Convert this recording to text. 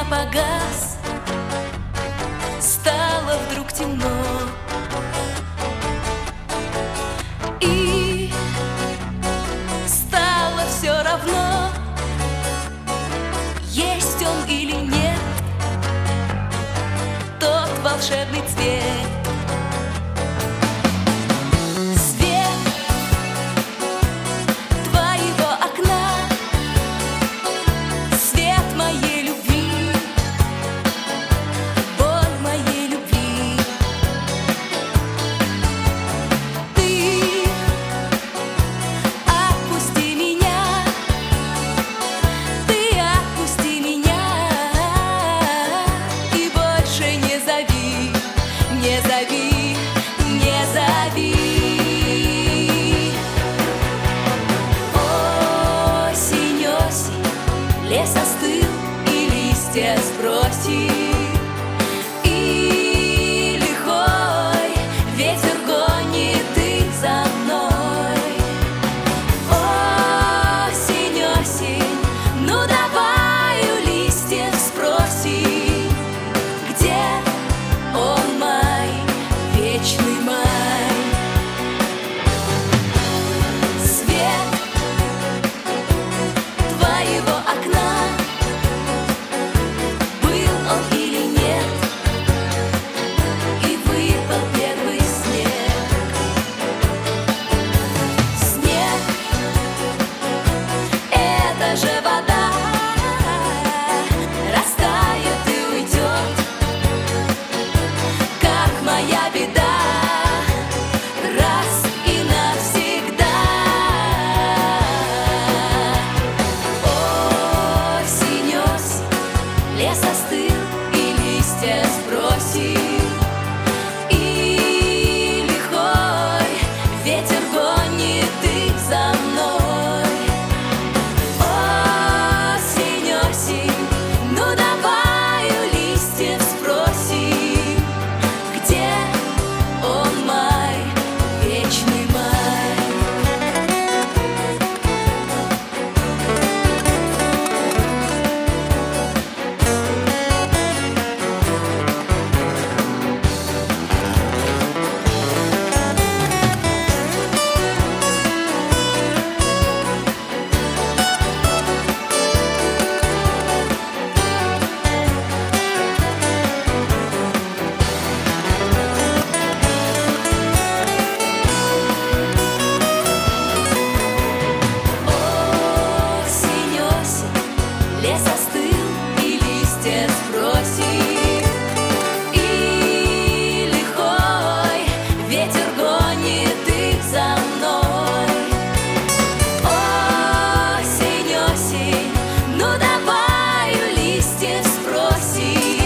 погас, стало вдруг темно, и стало все равно, есть он или нет, тот волшебный цвет. Не зови, не зови. Осень, осень, лес остыл, и листья сбросил, и лихой ветер гонит их за мной. Осень, осень, ну давай у листьев спроси, где он, май, вечный май. Свет твоего окна, был он или нет, и выпал первый снег. Снег — это же вода, растает и уйдет, как моя беда, раз и навсегда. Осень, осень, лес остыл, и листья сбросил, и лихой ветер гонит их за мной. Осень, осень, ну давай у листьев спроси, где он, май, вечный май. Осень, осень, лес остыл, и листья сбросил, и лихой ветер гонит их за мной. Осень, осень, ну давай у листьев спроси,